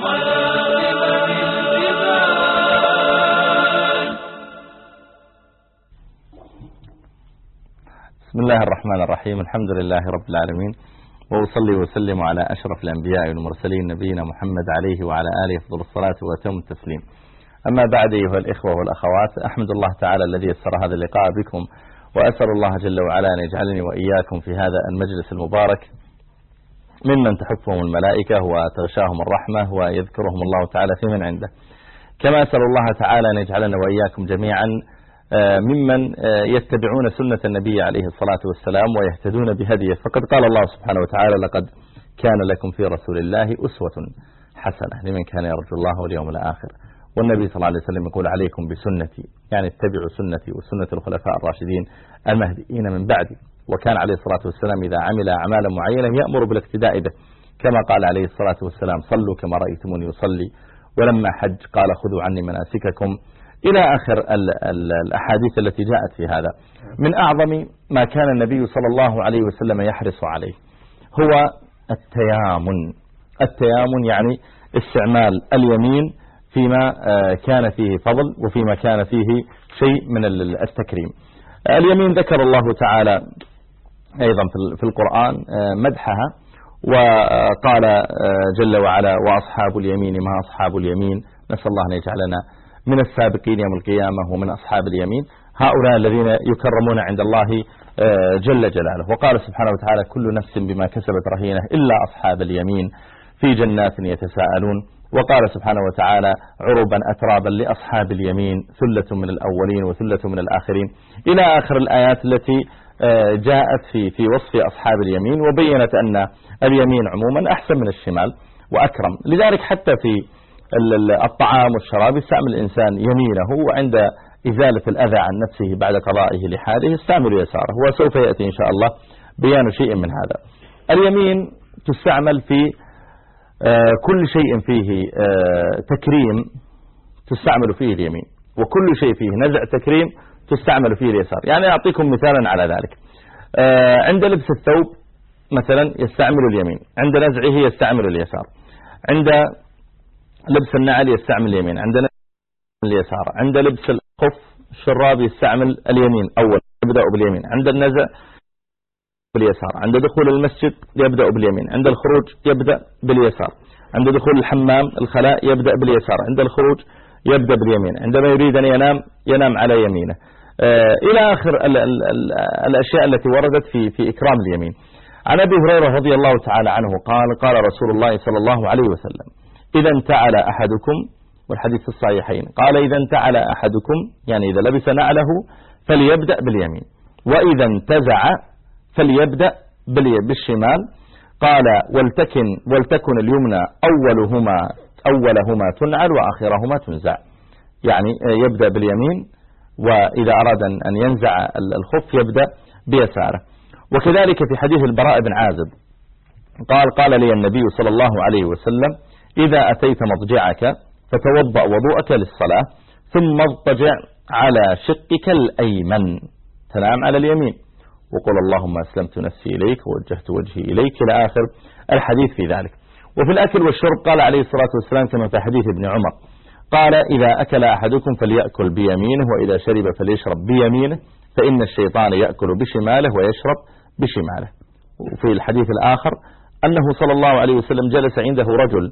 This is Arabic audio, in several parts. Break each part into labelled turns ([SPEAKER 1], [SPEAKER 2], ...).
[SPEAKER 1] بسم الله الرحمن الرحيم. الحمد لله رب العالمين، وأصلي وسلم على أشرف الأنبياء والمرسلين نبينا محمد عليه وعلى آله أفضل الصلاة وأتم التسليم. أما بعد أيها الإخوة والأخوات، أحمد الله تعالى الذي يسر هذا اللقاء بكم، وأسأل الله جل وعلا أن يجعلني وإياكم في هذا المجلس المبارك ممن تحفهم الملائكة وتغشاهم الرحمة ويذكرهم الله تعالى في من عنده. كما أسأل الله تعالى أن يجعلنا وإياكم جميعا ممن يتبعون سنة النبي عليه الصلاة والسلام ويهتدون بهديه. فقد قال الله سبحانه وتعالى: لقد كان لكم في رسول الله أسوة حسنة لمن كان يرجو الله واليوم الآخر. والنبي صلى الله عليه وسلم يقول: عليكم بسنتي، يعني اتبعوا سنتي وسنة الخلفاء الراشدين المهديين من بعدي. وكان عليه الصلاة والسلام إذا عمل أعمالا معينة يأمر بالاقتداء به، كما قال عليه الصلاة والسلام: صلوا كما رأيتموني يصلي. ولما حج قال: خذوا عني مناسككم، إلى آخر الأحاديث التي جاءت في هذا. من أعظم ما كان النبي صلى الله عليه وسلم يحرص عليه هو التيامن، يعني استعمال اليمين فيما كان فيه فضل وفيما كان فيه شيء من التكريم. اليمين ذكر الله تعالى أيضا في القرآن مدحها، وقال جل وعلا: وأصحاب اليمين ما أصحاب اليمين. نسأل الله أن يجعلنا من السابقين يوم القيامة ومن أصحاب اليمين، هؤلاء الذين يكرمون عند الله جل جلاله. وقال سبحانه وتعالى: كل نفس بما كسبت رهينة إلا أصحاب اليمين في جنات يتساءلون. وقال سبحانه وتعالى: عربا أترابا لأصحاب اليمين ثلة من الأولين وثلة من الآخرين، إلى آخر الآيات التي جاءت في وصف أصحاب اليمين، وبينت أن اليمين عموما أحسن من الشمال وأكرم. لذلك حتى في الطعام والشراب يستعمل الإنسان يمينه، وعند إزالة الأذى عن نفسه بعد قضائه لحاله يستعمل يساره، وسوف يأتي إن شاء الله بيان شيء من هذا. اليمين تستعمل في كل شيء فيه تكريم تستعمل فيه اليمين، وكل شيء فيه نزع تكريم تستعمل فيه اليسار. يعني أعطيكم مثالا على ذلك. عند لبس الثوب مثلا يستعمل اليمين، عند نزعه يستعمل اليسار، عند لبس النعل يستعمل اليمين، عند نزع اليسار، عند لبس الخف الشراب يستعمل اليمين أول، يبدأ باليمين، عند النزع باليسار، عند دخول المسجد يبدأ باليمين، عند الخروج يبدأ باليسار، عند دخول الحمام الخلاء يبدأ باليسار، عند الخروج يبدأ باليمين، عندما يريد أن ينام على يمينه، إلى آخر الأشياء التي وردت في إكرام اليمين. عن أبي هريرة رضي الله تعالى عنه قال رسول الله صلى الله عليه وسلم: إذا انتعل أحدكم، والحديث في الصحيحين، قال: إذا انتعل أحدكم، يعني إذا لبس نعله فليبدأ باليمين، وإذا انتزع فليبدأ بالشمال. قال: ولتكن اليمنى أولهما تنعل وآخرهما تنزع، يعني يبدأ باليمين، وإذا أراد أن ينزع الخف يبدأ بيساره. وكذلك في حديث البراء بن عازب قال لي النبي صلى الله عليه وسلم: إذا أتيت مضجعك فتوضأ وضوءك للصلاة، ثم اضطجع على شقك الأيمن، تنام على اليمين، وقل: اللهم أسلمت نفسي إليك ووجهت وجهي إليك، إلى آخر الحديث في ذلك. وفي الأكل والشرب قال عليه الصلاة والسلام كما في حديث ابن عمر، قال: إذا أكل أحدكم فليأكل بيمينه، وإذا شرب فليشرب بيمينه، فإن الشيطان يأكل بشماله ويشرب بشماله. وفي الحديث الآخر أنه صلى الله عليه وسلم جلس عنده رجل،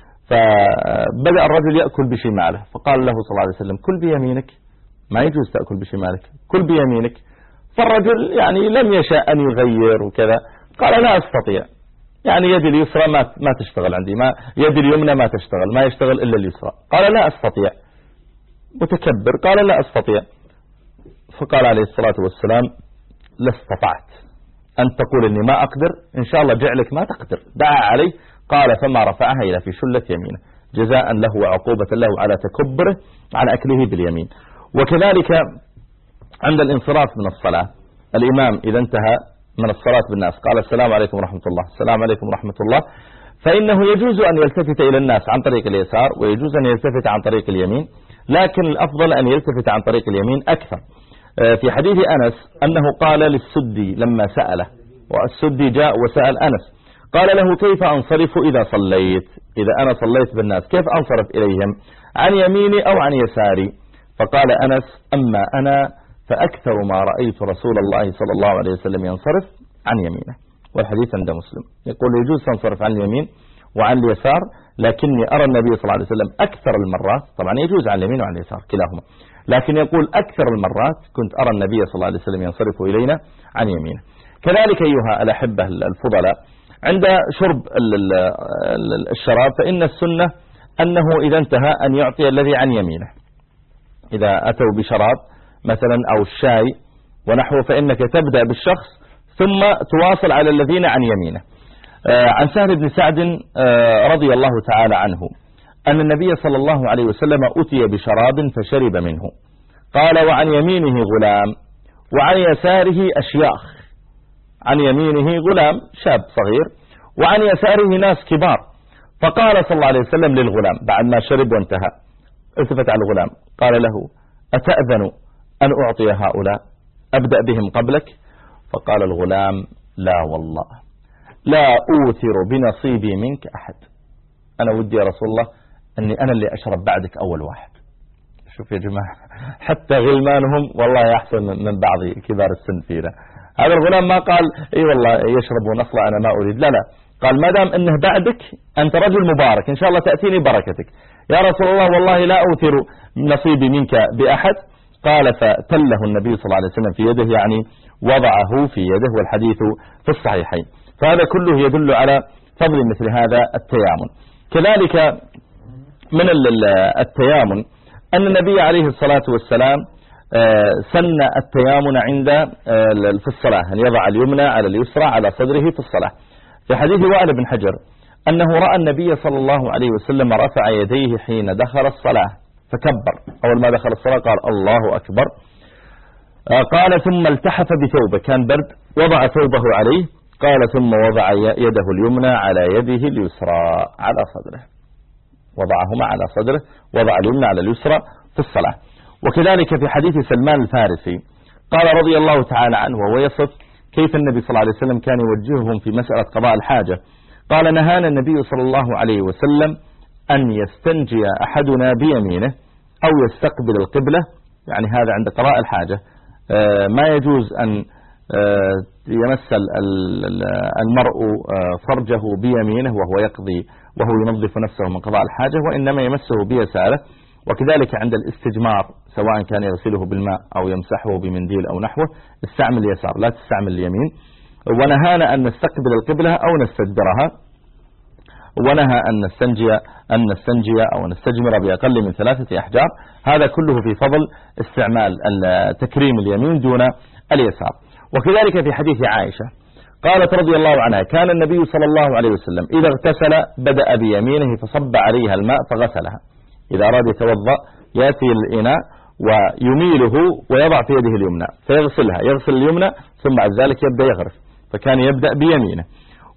[SPEAKER 1] فبدأ الرجل يأكل بشماله، فقال له صلى الله عليه وسلم: كل بيمينك، ما يجوز تأكل بشمالك، كل بيمينك. فالرجل يعني لم يشاء أن يغير وكذا، قال: لا أستطيع، يعني يدي اليسرى ما تشتغل عندي، يدي اليمنى ما تشتغل، ما يشتغل إلا اليسرى. قال: لا أستطيع، متكبر، قال: لا أستطيع. فقال عليه الصلاة والسلام: لا استطعت أن تقول إني ما أقدر، إن شاء الله جعلك ما تقدر. دعا عليه، قال: فما رفعها إلى في شلة يمينه، جزاء له وعقوبة له على تكبره عن أكله باليمين. وكذلك عند الانصراف من الصلاة، الإمام إذا انتهى من الصلاة بالناس قال: السلام عليكم ورحمة الله، السلام عليكم ورحمة الله، فإنه يجوز أن يلتفت إلى الناس عن طريق اليسار، ويجوز أن يلتفت عن طريق اليمين، لكن الأفضل أن يلتفت عن طريق اليمين أكثر. في حديث أنس أنه قال للسدي لما سأله، والسدي جاء وسأل أنس، قال له: كيف أنصرف إذا صليت؟ إذا أنا صليت بالناس كيف أنصرف إليهم؟ عن يميني أو عن يساري؟ فقال أنس: أما أنا فأكثر ما رأيت رسول الله صلى الله عليه وسلم ينصرف عن يمينه. والحديث عند مسلم يقول يجوز تنصرف عن اليمين وعن اليسار، لكني أرى النبي صلى الله عليه وسلم أكثر المرات، طبعا يجوز عن اليمين وعن اليسار كلاهما، لكن يقول أكثر المرات كنت أرى النبي صلى الله عليه وسلم ينصرف إلينا عن يمينه. كذلك أيها الأحبة الفضلاء، عند شرب الشراب فإن السنة أنه إذا انتهى أن يعطي الذي عن يمينه. إذا أتوا بشراب مثلا أو الشاي ونحوه فإنك تبدأ بالشخص ثم تواصل على الذين عن يمينه. عن سهل بن سعد رضي الله تعالى عنه أن النبي صلى الله عليه وسلم أتي بشراب فشرب منه، قال: وعن يمينه غلام وعن يساره أشياخ. عن يمينه غلام شاب صغير وعن يساره ناس كبار. فقال صلى الله عليه وسلم للغلام بعد ما شرب وانتهى، التفت على الغلام قال له: أتأذن أن أعطي هؤلاء؟ أبدأ بهم قبلك؟ فقال الغلام: لا والله لا أوثر بنصيبي منك أحد، أنا ودي يا رسول الله أني أنا اللي أشرب بعدك أول واحد. شوف يا جماعة، حتى غلمانهم والله أحسن من بعض كبار السن فينا. هذا الغلام ما قال اي والله يشرب ونصلى انا ما اريد، لا قال ما دام انه بعدك انت رجل مبارك ان شاء الله تأتيني بركتك. يا رسول الله والله لا اوثر نصيبي منك باحد. قال فتله النبي صلى الله عليه وسلم في يده، يعني وضعه في يده، والحديث في الصحيحين. فهذا كله يدل على فضل مثل هذا التيامن. كذلك من التيامن أن النبي عليه الصلاة والسلام سن التيامن عند في الصلاة، أن يضع اليمنى على اليسرى على صدره في الصلاة. في حديث وائل بن حجر أنه رأى النبي صلى الله عليه وسلم رفع يديه حين دخل الصلاة فكبر، أول ما دخل الصلاة قال الله أكبر، قال ثم التحف بثوبه، كان برد، وضع ثوبه عليه، قال ثم وضع يده اليمنى على يده اليسرى على صدره، وضعهما على صدره، وضع اليمنى على اليسرى في الصلاة. وكذلك في حديث سلمان الفارسي قال رضي الله تعالى عنه وهو يصف كيف النبي صلى الله عليه وسلم كان يوجههم في مسألة قضاء الحاجة، قال نهانا النبي صلى الله عليه وسلم أن يستنجي أحدنا بيمينه أو يستقبل القبلة، يعني هذا عند قضاء الحاجة، ما يجوز أن يمس المرء فرجه بيمينه وهو يقضي وهو ينظف نفسه من قضاء الحاجة، وإنما يمسه بيساره. وكذلك عند الاستجمار سواء كان يغسله بالماء أو يمسحه بمنديل أو نحوه استعمل اليسار لا تستعمل اليمين. ونهانا أن نستقبل القبلة أو نستدبرها، ونهى أن نستنجي أو نستجمر بأقل من 3 أحجار. هذا كله في فضل استعمال تكريم اليمين دون اليسار. وكذلك في حديث عائشة قالت رضي الله عنها كان النبي صلى الله عليه وسلم إذا اغتسل بدأ بيمينه فصب عليها الماء فغسلها. إذا أراد يتوضأ يأتي الإناء ويميله ويضع في يده اليمنى فيغسلها، يغسل اليمنى ثم بعد ذلك يبدأ يغرف، فكان يبدأ بيمينه.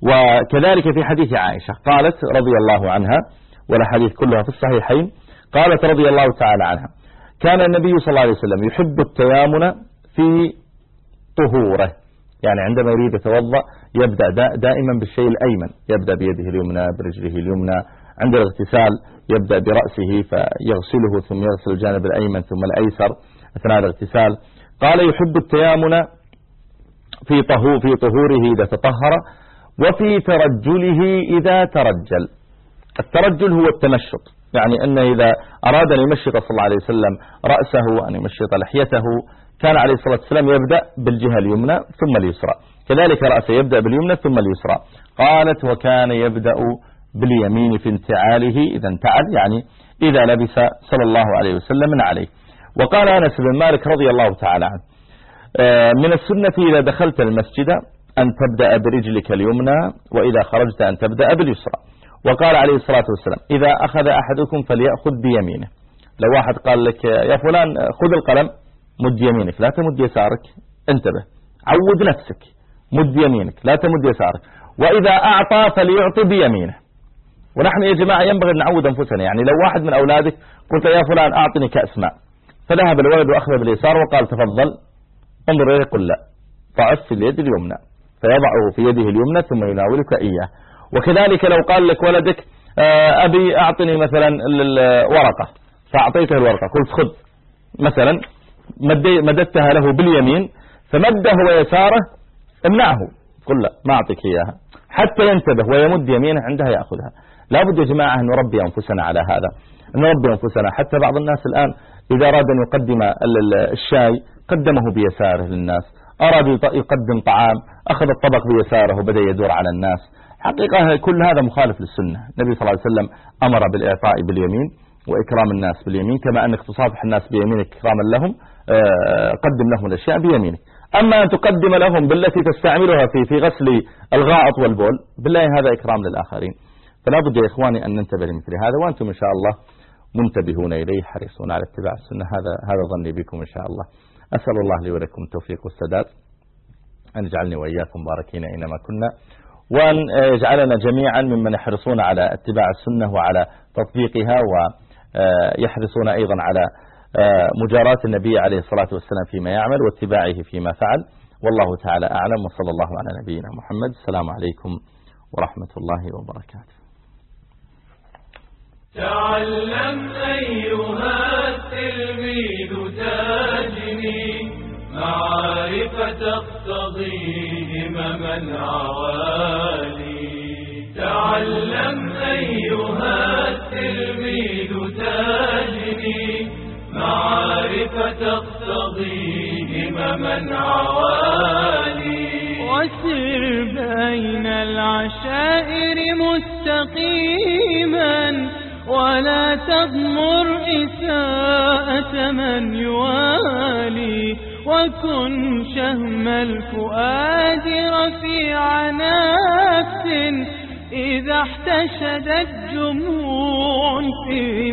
[SPEAKER 1] وكذلك في حديث عائشة قالت رضي الله عنها، والحديث كلها في الصحيحين، قالت رضي الله تعالى عنها كان النبي صلى الله عليه وسلم يحب التيامن في طهوره، يعني عندما يريد يتوضأ يبدأ دائما بالشيء الأيمن، يبدأ بيده اليمنى برجله اليمنى. عند الاغتسال يبدأ برأسه فيغسله ثم يغسل الجانب الأيمن ثم الأيسر أثناء الاغتسال. قال يحب التيامن في طهوره إذا تطهر وفي ترجله إذا ترجل. الترجل هو التمشط، يعني أنه إذا أراد أن يمشط صلى الله عليه وسلم رأسه وأن يمشط لحيته كان عليه الصلاة والسلام يبدأ بالجهة اليمنى ثم اليسرى، كذلك رأسه يبدأ باليمنى ثم اليسرى. قالت وكان يبدأ باليمين في انتعاله إذا انتعل، يعني إذا لبس صلى الله عليه وسلم من عليه. وقال أنس بن مالك رضي الله تعالى عنه من السنة إذا دخلت المسجد أن تبدأ برجلك اليمنى وإذا خرجت أن تبدأ باليسرى. وقال عليه الصلاة والسلام إذا أخذ أحدكم فليأخذ بيمينه. لو واحد قال لك يا فلان خذ القلم مد يمينك لا تمد يسارك، انتبه، عود نفسك، مد يمينك لا تمد يسارك. وإذا أعطى فليعطي بيمينه. ونحن يا جماعة ينبغي أن نعود أنفسنا، يعني لو واحد من أولادك قلت يا فلان أعطني كأس ماء فذهب الولد وأخذ باليسار وقال تفضل انظر إليه، قل لا، ضعف في اليد اليمنى فيضعه في يده اليمنى ثم يناولك إياه. وكذلك لو قال لك ولدك أبي أعطني مثلا الورقة، فأعطيته الورقة، قلت خذ مثلا، مددتها له باليمين، فمده ويساره امنعه، قل لا ما أعطيك إياها حتى ينتبه ويمد يمينه عندها يأخذها. لا بد يا جماعة أن نربي أنفسنا على هذا، نربي أنفسنا. حتى بعض الناس الآن إذا أراد أن يقدم الشاي قدمه بيساره للناس، أراد يقدم طعام أخذ الطبق بيساره وبدأ يدور على الناس. حقيقة كل هذا مخالف للسنة. النبي صلى الله عليه وسلم أمر بالإعطاء باليمين وإكرام الناس باليمين، كما أنك تصافح الناس بيمينك إكراما لهم، قدم لهم الأشياء بيمينك. أما أن تقدم لهم بالتي تستعملها في غسل الغائط والبول، بالله هذا إكرام للآخرين. فلا بد يا إخواني أن ننتبه لمثل هذا، وأنتم إن شاء الله منتبهون إليه حريصون على اتباع السنة. هذا ظني بكم إن شاء الله. أسأل الله لي ولكم التوفيق والسداد، أن يجعلني وإياكم باركين أينما كنا، وأن يجعلنا جميعا ممن يحرصون على اتباع السنة وعلى تطبيقها، ويحرصون أيضا على مجاراة النبي عليه الصلاة والسلام فيما يعمل واتباعه فيما فعل. والله تعالى أعلم، وصلى الله على نبينا محمد. السلام عليكم ورحمة الله وبركاته.
[SPEAKER 2] تعلم أيها التلميذ تاجني، معرفة تقتضي همما عوالي. تعلم أيها التلميذ تاجني، معرفة تقتضي همما عوالي. وسر بين العشائر مستقيما، ولا تضمر إساءة من يوالي. وكن شهم الفؤاد رفيع نفس، إذا احتشدت جموع في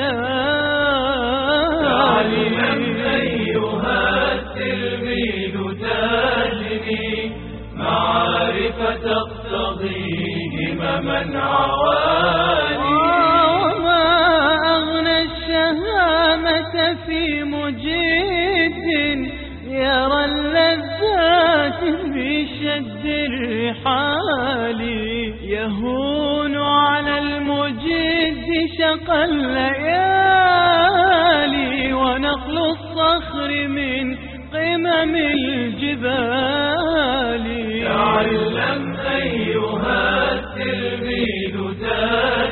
[SPEAKER 2] مجال. تعلم أيها التلميذ تاجني، معرفة تقتضي همما عوالي. وما أغنى الشهامة في مجد، يرى اللذات بشد الرحال. يهون على المجد شقى الليالي، ونقل الصخر من قمم الجبال. تعلم أيها التلميذ تاجني،